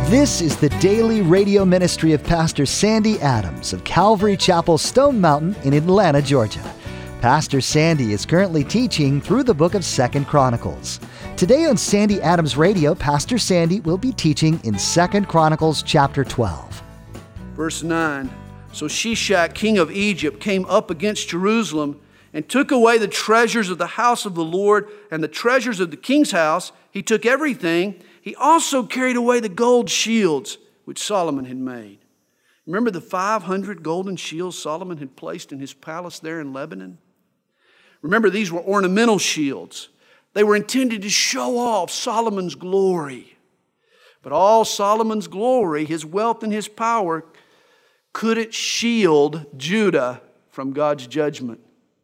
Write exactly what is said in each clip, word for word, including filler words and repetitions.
This is the daily radio ministry of Pastor Sandy Adams of Calvary Chapel, Stone Mountain in Atlanta, Georgia. Pastor Sandy is currently teaching through the book of Second Chronicles. Today on Sandy Adams Radio, Pastor Sandy will be teaching in Second Chronicles chapter twelve. Verse nine, so Shishak, king of Egypt, came up against Jerusalem and took away the treasures of the house of the Lord and the treasures of the king's house. He took everything. He also carried away the gold shields which Solomon had made. Remember the five hundred golden shields Solomon had placed in his palace there in Lebanon? Remember, these were ornamental shields. They were intended to show off Solomon's glory. But all Solomon's glory, his wealth and his power, couldn't shield Judah from God's judgment.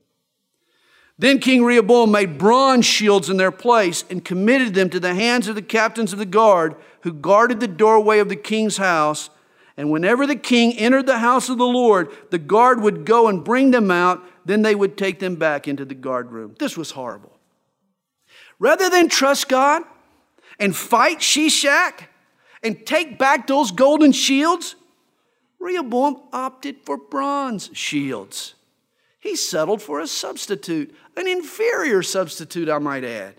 Then King Rehoboam made bronze shields in their place and committed them to the hands of the captains of the guard who guarded the doorway of the king's house. And whenever the king entered the house of the Lord, the guard would go and bring them out. Then they would take them back into the guard room. This was horrible. Rather than trust God and fight Shishak and take back those golden shields, Rehoboam opted for bronze shields. He settled for a substitute, an inferior substitute, I might add.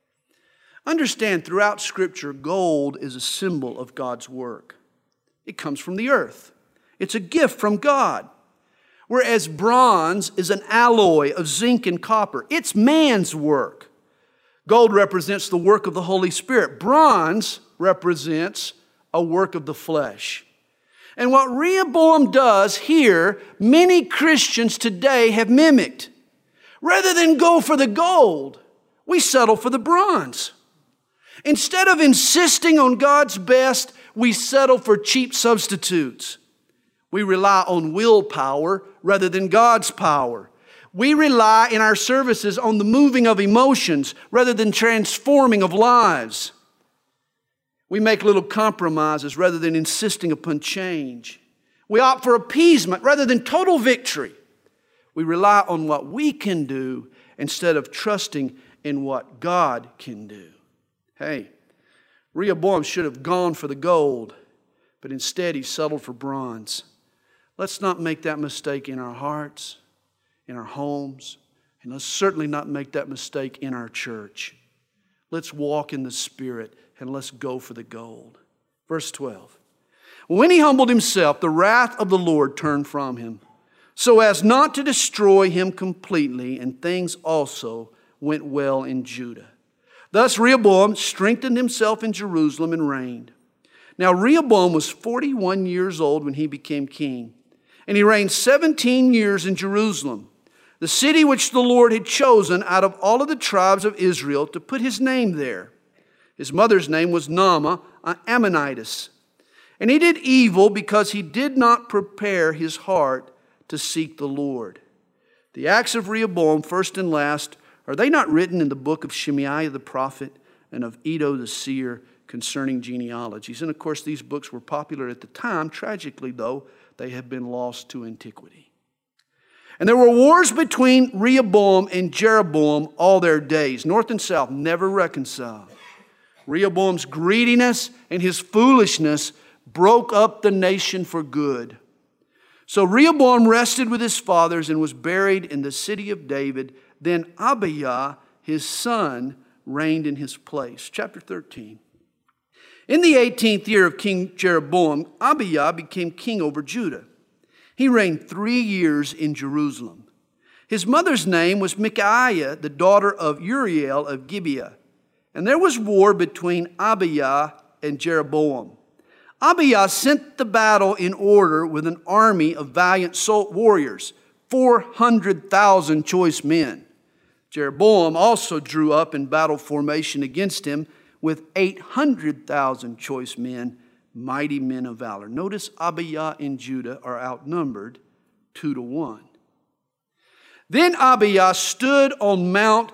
Understand, throughout Scripture, gold is a symbol of God's work. It comes from the earth. It's a gift from God. Whereas bronze is an alloy of zinc and copper. It's man's work. Gold represents the work of the Holy Spirit. Bronze represents a work of the flesh. And what Rehoboam does here, many Christians today have mimicked. Rather than go for the gold, we settle for the bronze. Instead of insisting on God's best, we settle for cheap substitutes. We rely on willpower rather than God's power. We rely in our services on the moving of emotions rather than transforming of lives. We make little compromises rather than insisting upon change. We opt for appeasement rather than total victory. We rely on what we can do instead of trusting in what God can do. Hey, Rehoboam should have gone for the gold, but instead he settled for bronze. Let's not make that mistake in our hearts, in our homes, and let's certainly not make that mistake in our church. Let's walk in the Spirit and let's go for the gold. Verse twelve. When he humbled himself, the wrath of the Lord turned from him, so as not to destroy him completely, and things also went well in Judah. Thus Rehoboam strengthened himself in Jerusalem and reigned. Now Rehoboam was forty-one years old when he became king, and he reigned seventeen years in Jerusalem, the city which the Lord had chosen out of all of the tribes of Israel to put his name there. His mother's name was Naamah, an Ammonitess. And he did evil because he did not prepare his heart to seek the Lord. The acts of Rehoboam, first and last, are they not written in the book of Shemaiah the prophet and of Iddo the seer concerning genealogies? And of course, these books were popular at the time. Tragically, though, they have been lost to antiquity. And there were wars between Rehoboam and Jeroboam all their days. North and south never reconciled. Rehoboam's greediness and his foolishness broke up the nation for good. So Rehoboam rested with his fathers and was buried in the city of David. Then Abijah, his son, reigned in his place. Chapter thirteen. In the eighteenth year of King Jeroboam, Abijah became king over Judah. He reigned three years in Jerusalem. His mother's name was Micaiah, the daughter of Uriel of Gibeah. And there was war between Abijah and Jeroboam. Abijah sent the battle in order with an army of valiant warriors, four hundred thousand choice men. Jeroboam also drew up in battle formation against him with eight hundred thousand choice men, mighty men of valor. Notice Abijah and Judah are outnumbered two to one. Then Abijah stood on Mount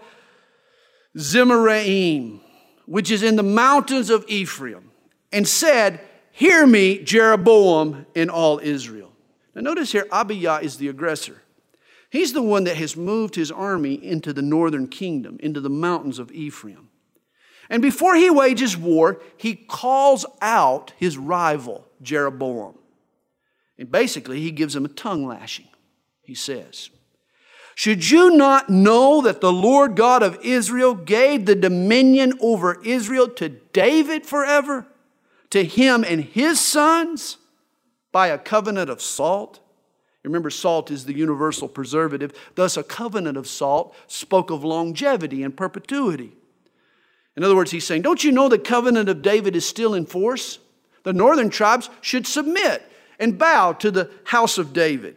Zemaraim, which is in the mountains of Ephraim, and said, "Hear me, Jeroboam and all Israel." Now notice here, Abijah is the aggressor. He's the one that has moved his army into the northern kingdom, into the mountains of Ephraim. And before he wages war, he calls out his rival, Jeroboam. And basically, he gives him a tongue lashing. He says, should you not know that the Lord God of Israel gave the dominion over Israel to David forever, to him and his sons, by a covenant of salt? Remember, salt is the universal preservative. Thus, a covenant of salt spoke of longevity and perpetuity. In other words, he's saying, don't you know the covenant of David is still in force? The northern tribes should submit and bow to the house of David.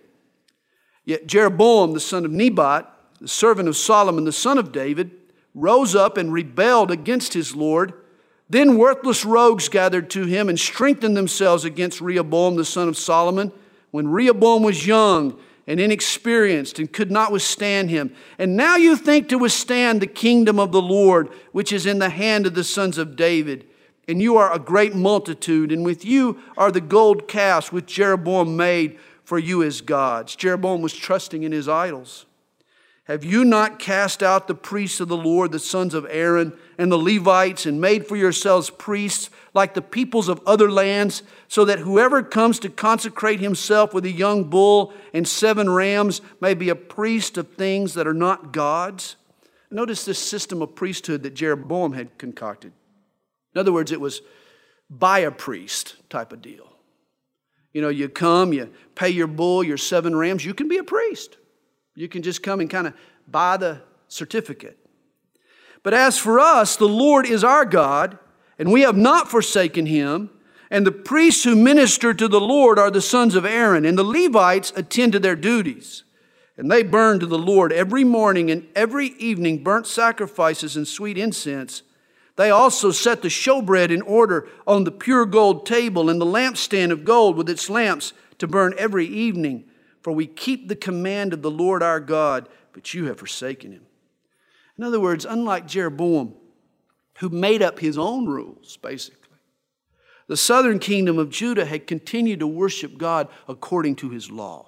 Yet Jeroboam, the son of Nebat, the servant of Solomon, the son of David, rose up and rebelled against his Lord. Then worthless rogues gathered to him and strengthened themselves against Rehoboam, the son of Solomon, when Rehoboam was young and inexperienced and could not withstand him. And now you think to withstand the kingdom of the Lord, which is in the hand of the sons of David. And you are a great multitude, and with you are the gold calves which Jeroboam made for you as gods. Jeroboam was trusting in his idols. Have you not cast out the priests of the Lord, the sons of Aaron, and the Levites, and made for yourselves priests like the peoples of other lands, so that whoever comes to consecrate himself with a young bull and seven rams may be a priest of things that are not gods? Notice this system of priesthood that Jeroboam had concocted. In other words, it was buy a priest type of deal. You know, you come, you pay your bull, your seven rams, you can be a priest. You can just come and kind of buy the certificate. But as for us, the Lord is our God, and we have not forsaken him. And the priests who minister to the Lord are the sons of Aaron, and the Levites attend to their duties. And they burn to the Lord every morning and every evening burnt sacrifices and sweet incense. They also set the showbread in order on the pure gold table and the lampstand of gold with its lamps to burn every evening. For we keep the command of the Lord our God, but you have forsaken him. In other words, unlike Jeroboam, who made up his own rules, basically, the southern kingdom of Judah had continued to worship God according to his law.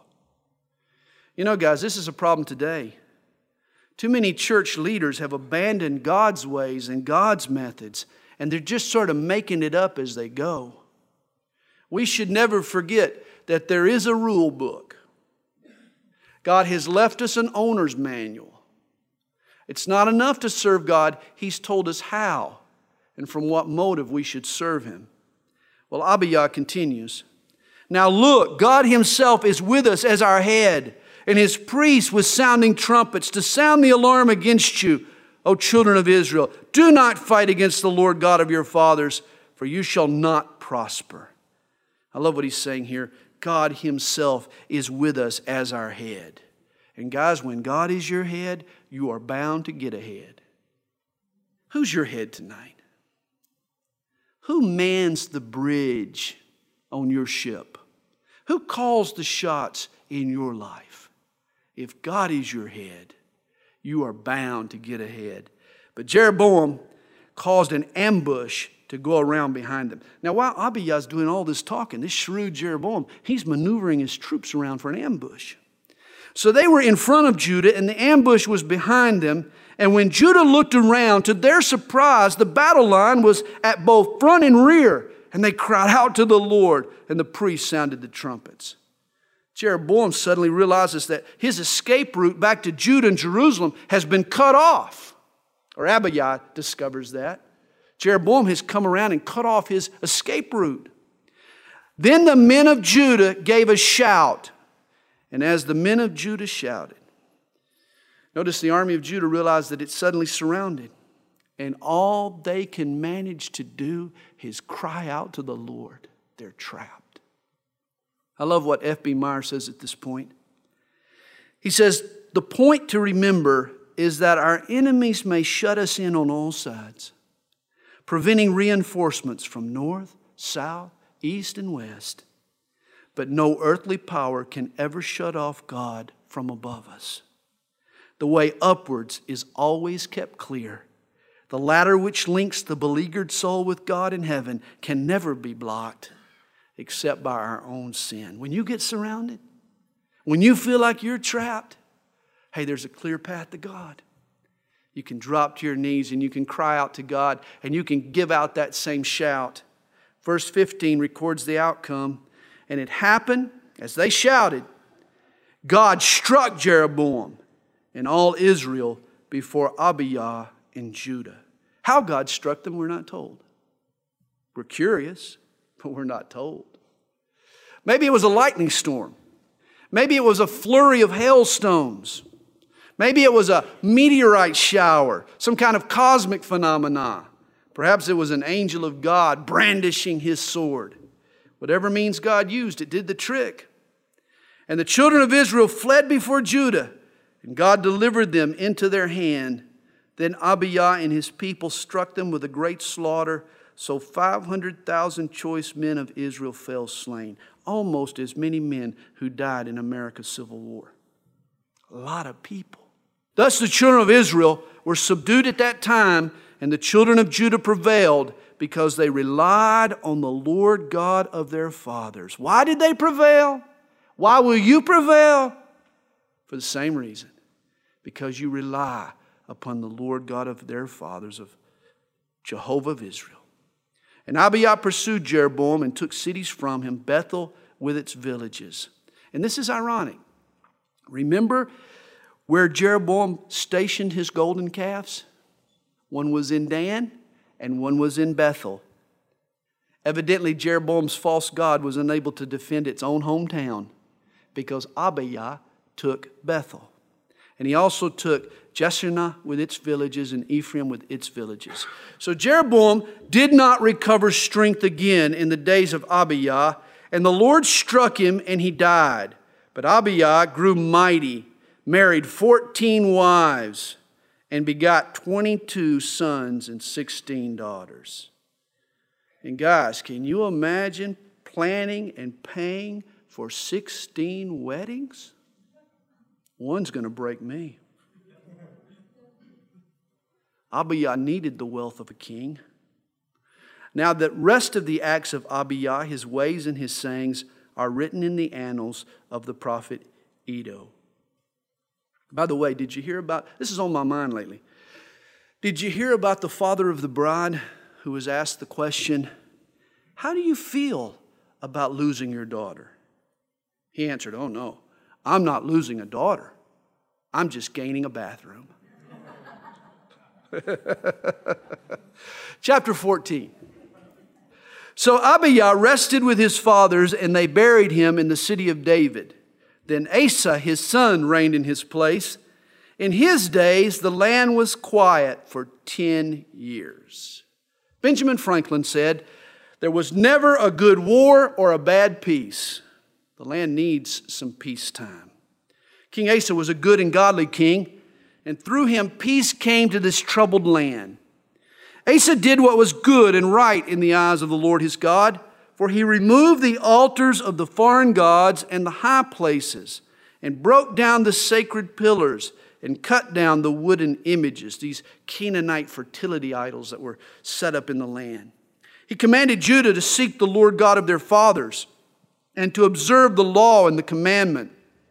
You know, guys, this is a problem today. Too many church leaders have abandoned God's ways and God's methods, and they're just sort of making it up as they go. We should never forget that there is a rule book. God has left us an owner's manual. It's not enough to serve God. He's told us how and from what motive we should serve him. Well, Abijah continues. Now look, God himself is with us as our head, and his priests with sounding trumpets to sound the alarm against you, O children of Israel. Do not fight against the Lord God of your fathers, for you shall not prosper. I love what he's saying here. God himself is with us as our head. And guys, when God is your head, you are bound to get ahead. Who's your head tonight? Who mans the bridge on your ship? Who calls the shots in your life? If God is your head, you are bound to get ahead. But Jeroboam caused an ambush to go around behind them. Now, while Abijah is doing all this talking, this shrewd Jeroboam, he's maneuvering his troops around for an ambush. So they were in front of Judah, and the ambush was behind them. And when Judah looked around, to their surprise, the battle line was at both front and rear. And they cried out to the Lord, and the priests sounded the trumpets. Jeroboam suddenly realizes that his escape route back to Judah and Jerusalem has been cut off. Or Abijah discovers that. Jeroboam has come around and cut off his escape route. Then the men of Judah gave a shout. And as the men of Judah shouted, notice the army of Judah realized that it's suddenly surrounded. And all they can manage to do is cry out to the Lord. They're trapped. I love what F B Meyer says at this point. He says, the point to remember is that our enemies may shut us in on all sides, preventing reinforcements from north, south, east, and west. But no earthly power can ever shut off God from above us. The way upwards is always kept clear. The ladder which links the beleaguered soul with God in heaven can never be blocked except by our own sin. When you get surrounded, when you feel like you're trapped, hey, there's a clear path to God. You can drop to your knees and you can cry out to God and you can give out that same shout. Verse fifteen records the outcome. And it happened as they shouted, God struck Jeroboam and all Israel before Abijah in Judah. How God struck them, we're not told. We're curious, but we're not told. Maybe it was a lightning storm. Maybe it was a flurry of hailstones. Maybe it was a meteorite shower, some kind of cosmic phenomena. Perhaps it was an angel of God brandishing his sword. Whatever means God used, it did the trick. And the children of Israel fled before Judah, and God delivered them into their hand. Then Abijah and his people struck them with a great slaughter, so five hundred thousand choice men of Israel fell slain, almost as many men who died in America's Civil War. A lot of people. Thus the children of Israel were subdued at that time, and the children of Judah prevailed because they relied on the Lord God of their fathers. Why did they prevail? Why will you prevail? For the same reason. Because you rely upon the Lord God of their fathers, of Jehovah of Israel. And Abijah pursued Jeroboam and took cities from him, Bethel with its villages. And this is ironic. Remember where Jeroboam stationed his golden calves? One was in Dan and one was in Bethel. Evidently, Jeroboam's false god was unable to defend its own hometown because Abijah took Bethel. And he also took Jeshanah with its villages and Ephraim with its villages. So Jeroboam did not recover strength again in the days of Abijah, and the Lord struck him and he died. But Abijah grew mighty, married fourteen wives, and begot twenty-two sons and sixteen daughters. And guys, can you imagine planning and paying for sixteen weddings? One's going to break me. Abijah needed the wealth of a king. Now the rest of the acts of Abijah, his ways and his sayings, are written in the annals of the prophet Iddo. By the way, did you hear about, this is on my mind lately, did you hear about the father of the bride who was asked the question, how do you feel about losing your daughter? He answered, oh no, I'm not losing a daughter. I'm just gaining a bathroom. Chapter fourteen. So Abijah rested with his fathers, and they buried him in the city of David. Then Asa, his son, reigned in his place. In his days, the land was quiet for ten years. Benjamin Franklin said, there was never a good war or a bad peace. The land needs some peacetime. King Asa was a good and godly king, and through him peace came to this troubled land. Asa did what was good and right in the eyes of the Lord his God, for he removed the altars of the foreign gods and the high places, and broke down the sacred pillars, and cut down the wooden images, these Canaanite fertility idols that were set up in the land. He commanded Judah to seek the Lord God of their fathers, and to observe the law and the commandment.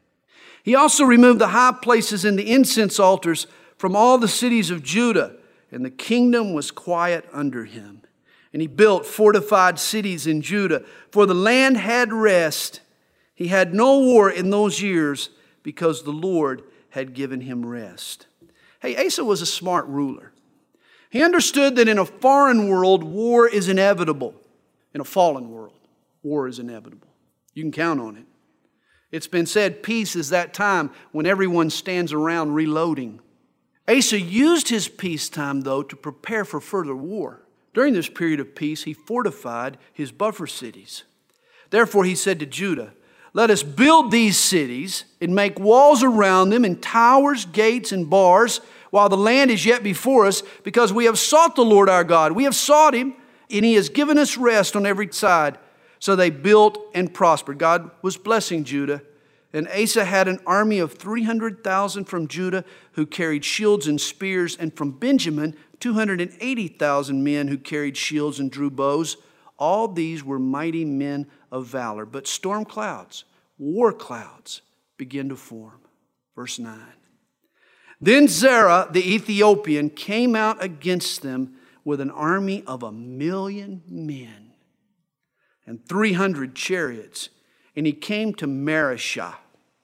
He also removed the high places and the incense altars from all the cities of Judah, and the kingdom was quiet under him. And he built fortified cities in Judah, for the land had rest. He had no war in those years because the Lord had given him rest. Hey, Asa was a smart ruler. He understood that in a foreign world, war is inevitable. In a fallen world, war is inevitable. You can count on it. It's been said, peace is that time when everyone stands around reloading. Asa used his peacetime, though, to prepare for further war. During this period of peace, he fortified his buffer cities. Therefore, he said to Judah, let us build these cities and make walls around them and towers, gates, and bars while the land is yet before us, because we have sought the Lord our God. We have sought him, and he has given us rest on every side. So they built and prospered. God was blessing Judah. And Asa had an army of three hundred thousand from Judah who carried shields and spears, and from Benjamin, two hundred eighty thousand men who carried shields and drew bows. All these were mighty men of valor. But storm clouds, war clouds, began to form. Verse nine. Then Zerah the Ethiopian came out against them with an army of a million men and three hundred chariots, and he came to Mareshah.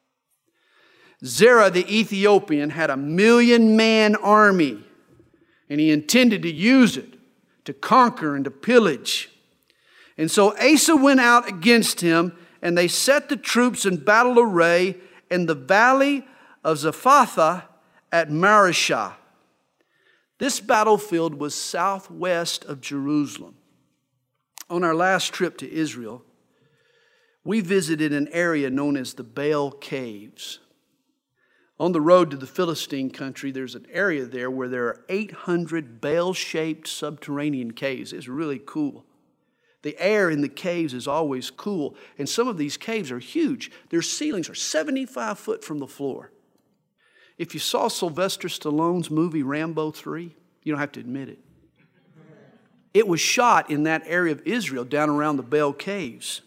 Zerah the Ethiopian had a million-man army, and he intended to use it to conquer and to pillage. And so Asa went out against him, and they set the troops in battle array in the valley of Zephathah at Mareshah. This battlefield was southwest of Jerusalem. On our last trip to Israel, we visited an area known as the Baal Caves. On the road to the Philistine country, there's an area there where there are eight hundred Baal-shaped subterranean caves. It's really cool. The air in the caves is always cool, and some of these caves are huge. Their ceilings are seventy-five foot from the floor. If you saw Sylvester Stallone's movie Rambo three, you don't have to admit it. It was shot in that area of Israel down around the Baal Caves.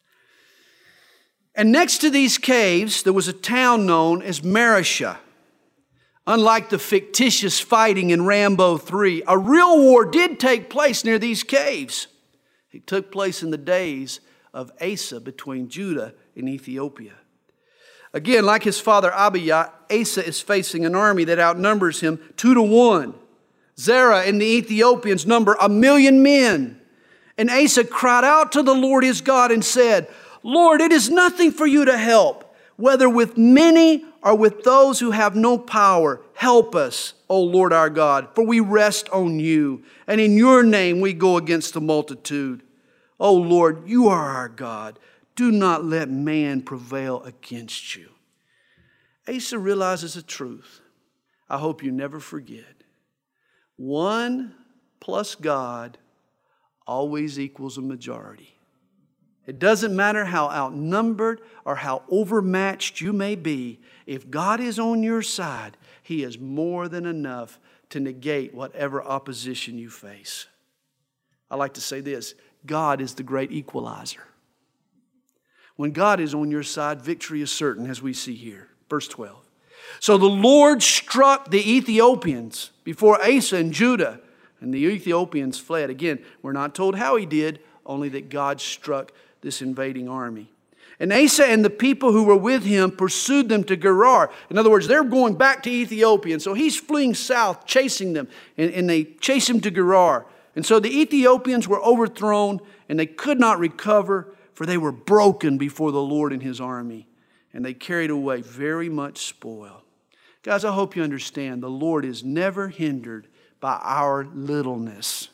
And next to these caves, there was a town known as Mareshah. Unlike the fictitious fighting in Rambo three, a real war did take place near these caves. It took place in the days of Asa between Judah and Ethiopia. Again, like his father Abijah, Asa is facing an army that outnumbers him two to one. Zerah and the Ethiopians number a million men. And Asa cried out to the Lord his God and said, Lord, it is nothing for you to help, whether with many or with those who have no power. Help us, O Lord our God, for we rest on you, and in your name we go against the multitude. O Lord, you are our God. Do not let man prevail against you. Asa realizes a truth I hope you never forget. One plus God always equals a majority. It doesn't matter how outnumbered or how overmatched you may be. If God is on your side, He is more than enough to negate whatever opposition you face. I like to say this, God is the great equalizer. When God is on your side, victory is certain, as we see here. Verse twelve. So the Lord struck the Ethiopians before Asa and Judah, and the Ethiopians fled. Again, we're not told how He did, only that God struck this invading army. And Asa and the people who were with him pursued them to Gerar. In other words, they're going back to Ethiopia. And so he's fleeing south, chasing them. And, and they chase him to Gerar. And so the Ethiopians were overthrown and they could not recover, for they were broken before the Lord and His army. And they carried away very much spoil. Guys, I hope you understand the Lord is never hindered by our littleness.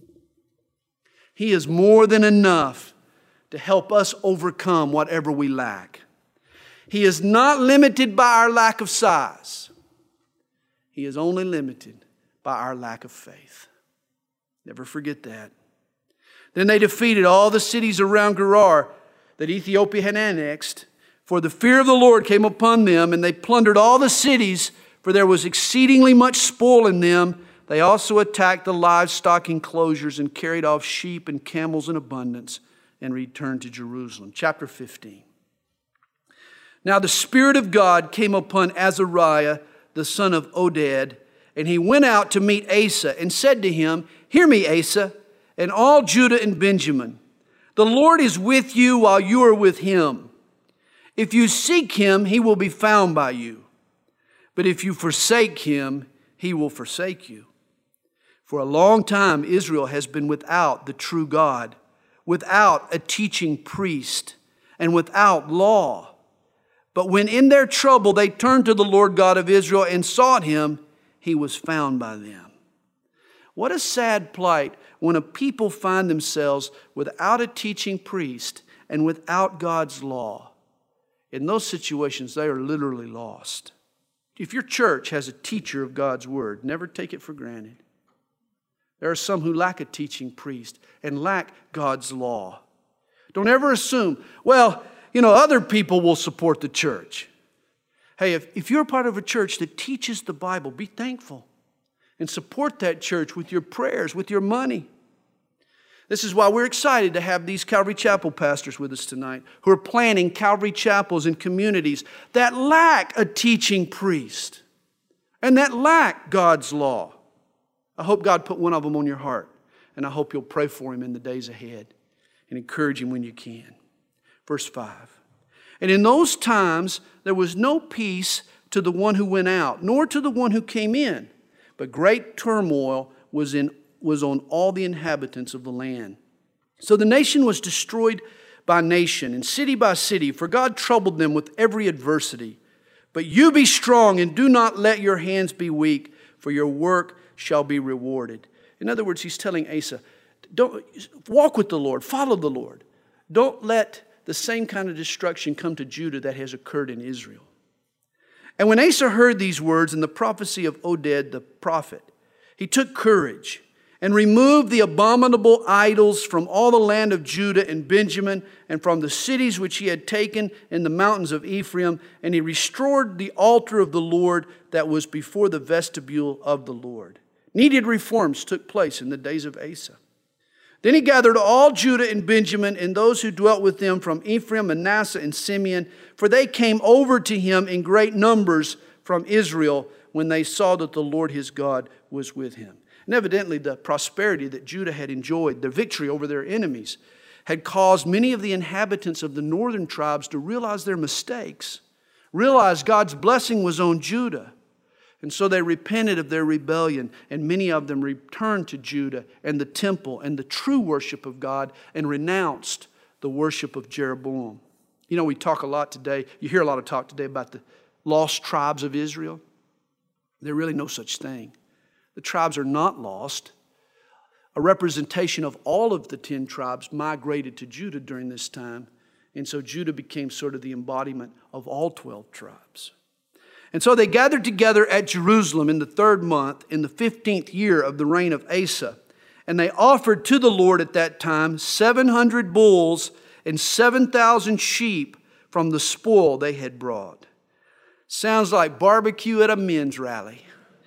He is more than enough to help us overcome whatever we lack. He is not limited by our lack of size. He is only limited by our lack of faith. Never forget that. Then they defeated all the cities around Gerar that Ethiopia had annexed, for the fear of the Lord came upon them, and they plundered all the cities, for there was exceedingly much spoil in them. They also attacked the livestock enclosures and carried off sheep and camels in abundance, and returned to Jerusalem. Chapter fifteen. Now the Spirit of God came upon Azariah, the son of Oded, and he went out to meet Asa and said to him, Hear me, Asa, and all Judah and Benjamin. The Lord is with you while you are with Him. If you seek Him, He will be found by you. But if you forsake Him, He will forsake you. For a long time Israel has been without the true God, without a teaching priest, and without law. But when in their trouble they turned to the Lord God of Israel and sought Him, He was found by them. What a sad plight when a people find themselves without a teaching priest and without God's law. In those situations, they are literally lost. If your church has a teacher of God's Word, never take it for granted. There are some who lack a teaching priest and lack God's law. Don't ever assume, well, you know, other people will support the church. Hey, if, if you're part of a church that teaches the Bible, be thankful and support that church with your prayers, with your money. This is why we're excited to have these Calvary Chapel pastors with us tonight who are planning Calvary Chapels in communities that lack a teaching priest and that lack God's law. I hope God put one of them on your heart, and I hope you'll pray for him in the days ahead and encourage him when you can. Verse five. And in those times there was no peace to the one who went out, nor to the one who came in, but great turmoil was in was on all the inhabitants of the land. So the nation was destroyed by nation, and city by city, for God troubled them with every adversity. But you be strong, and do not let your hands be weak, for your work shall be rewarded. In other words, he's telling Asa, don't walk with the Lord, follow the Lord. Don't let the same kind of destruction come to Judah that has occurred in Israel. And when Asa heard these words and the prophecy of Oded the prophet, he took courage and removed the abominable idols from all the land of Judah and Benjamin and from the cities which he had taken in the mountains of Ephraim, and he restored the altar of the Lord that was before the vestibule of the Lord. Needed reforms took place in the days of Asa. Then he gathered all Judah and Benjamin and those who dwelt with them from Ephraim, Manasseh, and Simeon, for they came over to him in great numbers from Israel when they saw that the Lord his God was with him. And evidently the prosperity that Judah had enjoyed, the victory over their enemies, had caused many of the inhabitants of the northern tribes to realize their mistakes, realize God's blessing was on Judah. And so they repented of their rebellion, and many of them returned to Judah and the temple and the true worship of God and renounced the worship of Jeroboam. You know, we talk a lot today, you hear a lot of talk today about the lost tribes of Israel. There's really no such thing. The tribes are not lost. A representation of all of the ten tribes migrated to Judah during this time. And so Judah became sort of the embodiment of all twelve tribes. And so they gathered together at Jerusalem in the third month, in the fifteenth year of the reign of Asa. And they offered to the Lord at that time seven hundred bulls and seven thousand sheep from the spoil they had brought. Sounds like barbecue at a men's rally.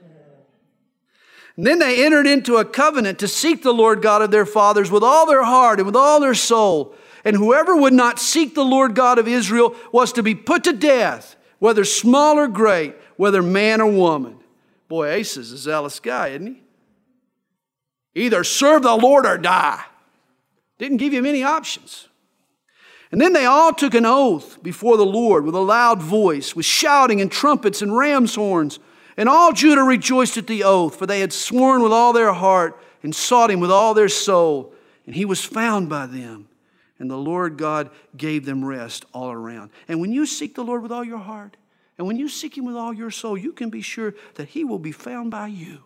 And then they entered into a covenant to seek the Lord God of their fathers with all their heart and with all their soul. And whoever would not seek the Lord God of Israel was to be put to death, whether small or great, whether man or woman. Boy, Asa's a zealous guy, isn't he? Either serve the Lord or die. Didn't give you many options. And then they all took an oath before the Lord with a loud voice, with shouting and trumpets and ram's horns. And all Judah rejoiced at the oath, for they had sworn with all their heart and sought him with all their soul. And he was found by them. And the Lord God gave them rest all around. And when you seek the Lord with all your heart, and when you seek him with all your soul, you can be sure that he will be found by you.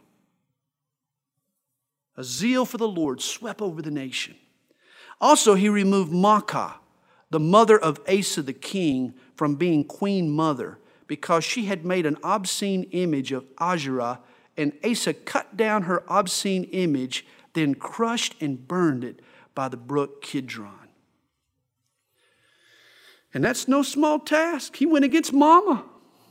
A zeal for the Lord swept over the nation. Also, he removed Maacah, the mother of Asa the king, from being queen mother, because she had made an obscene image of Asherah, and Asa cut down her obscene image, then crushed and burned it by the brook Kidron. And that's no small task. He went against Mama.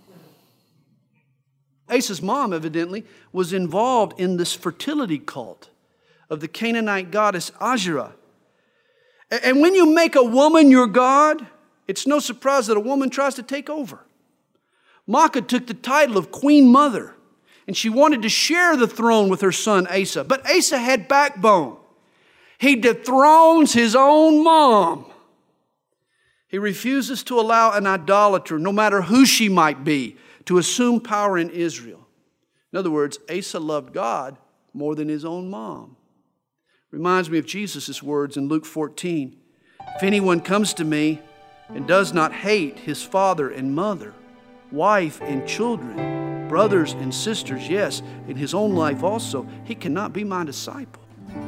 Asa's mom, evidently, was involved in this fertility cult of the Canaanite goddess Asherah. And when you make a woman your god, it's no surprise that a woman tries to take over. Maacah took the title of Queen Mother, and she wanted to share the throne with her son Asa. But Asa had backbone. He dethrones his own mom. He refuses to allow an idolater, no matter who she might be, to assume power in Israel. In other words, Asa loved God more than his own mom. Reminds me of Jesus' words in Luke fourteen. If anyone comes to me and does not hate his father and mother, wife and children, brothers and sisters, yes, in his own life also, he cannot be my disciple.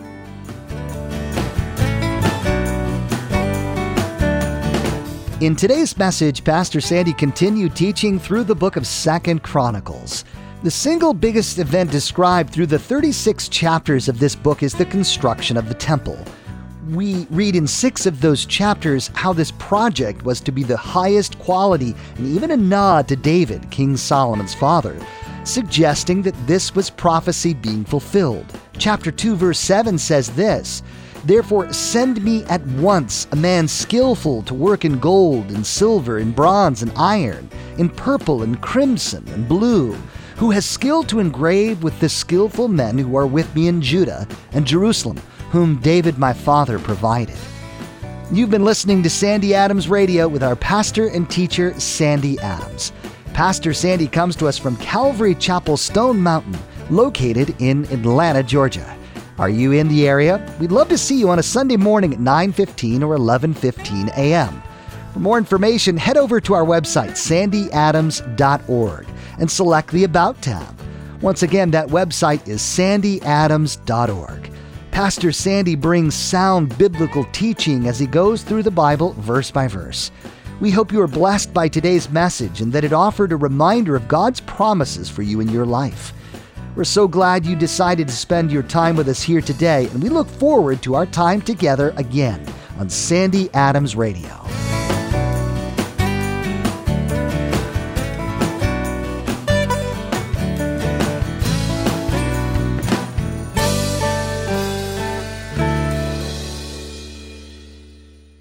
In today's message, Pastor Sandy continued teaching through the book of Second Chronicles. The single biggest event described through the thirty-six chapters of this book is the construction of the temple. We read in six of those chapters how this project was to be the highest quality, and even a nod to David, King Solomon's father, suggesting that this was prophecy being fulfilled. Chapter two, verse seven says this, "Therefore send me at once a man skillful to work in gold and silver and bronze and iron, in purple and crimson and blue, who has skill to engrave with the skillful men who are with me in Judah and Jerusalem, whom David my father provided. You've been listening to Sandy Adams Radio with our pastor and teacher, Sandy Adams. Pastor Sandy comes to us from Calvary Chapel Stone Mountain, located in Atlanta, Georgia. Are you in the area? We'd love to see you on a Sunday morning at nine fifteen or eleven fifteen a.m. For more information, head over to our website, sandy adams dot org, and select the About tab. Once again, that website is sandy adams dot org. Pastor Sandy brings sound biblical teaching as he goes through the Bible verse by verse. We hope you are blessed by today's message and that it offered a reminder of God's promises for you in your life. We're so glad you decided to spend your time with us here today, and we look forward to our time together again on Sandy Adams Radio.